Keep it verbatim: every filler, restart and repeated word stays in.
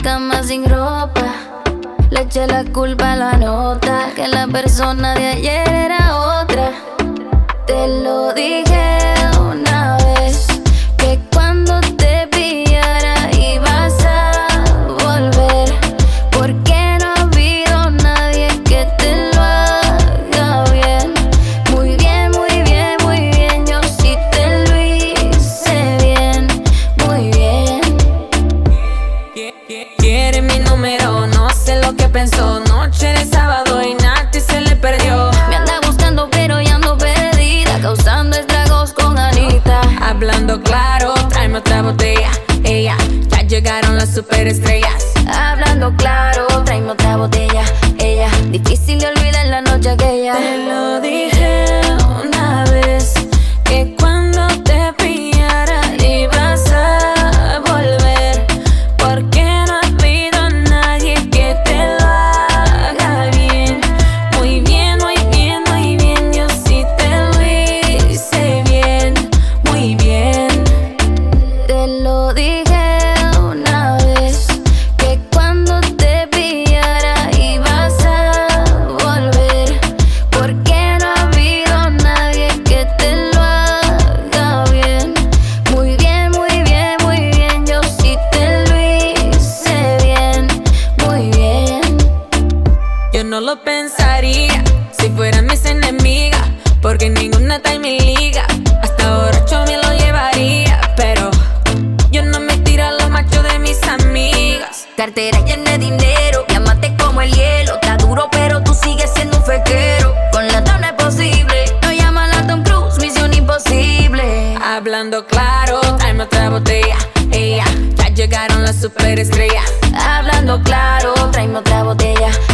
cama sin ropa. Le eché la culpa a la nota, que la persona de ayer era otra. Te lo dije una vez, que cuando te pillara ibas a volver, porque no ha habido nadie que te lo haga bien. Muy bien, muy bien, muy bien, yo sí te lo hice bien, muy bien. Quiere mi número, no sé lo que pensó. Noche de sábado y Nati se le perdió. Me anda buscando pero ya ando perdida, causando estragos con Anita. Hablando claro, tráeme otra botella. Ella, ya llegaron las superestrellas. Hablando claro, tráeme otra botella. Ella, difícil de olvidar la noche aquella. Te lo dije una vez, que cuando te pillara ibas a volver, porque no ha habido nadie que te lo haga bien. Muy bien, muy bien, muy bien, yo sí te lo hice bien, muy bien. Te lo dije una vez, que cuando te pillara ibas a volver, porque no ha habido nadie que te lo haga bien. Muy bien, muy bien, muy bien, yo sí te lo hice bien, muy bien. Yo no lo pensaría si fueran mis enemigas, porque ninguna está en mi liga. Hasta borracho me lo llevaría, pero yo no me tiro a los machos de mis amigas. Cartera llena de dinero, llámate como el hielo. Está duro pero tú sigues siendo un fequero. Con la tabla es posible, no llaman a Tom Cruise, misión imposible. Hablando claro, tráeme otra botella. Ella, ya llegaron las superestrellas. Hablando claro, tráeme otra botella.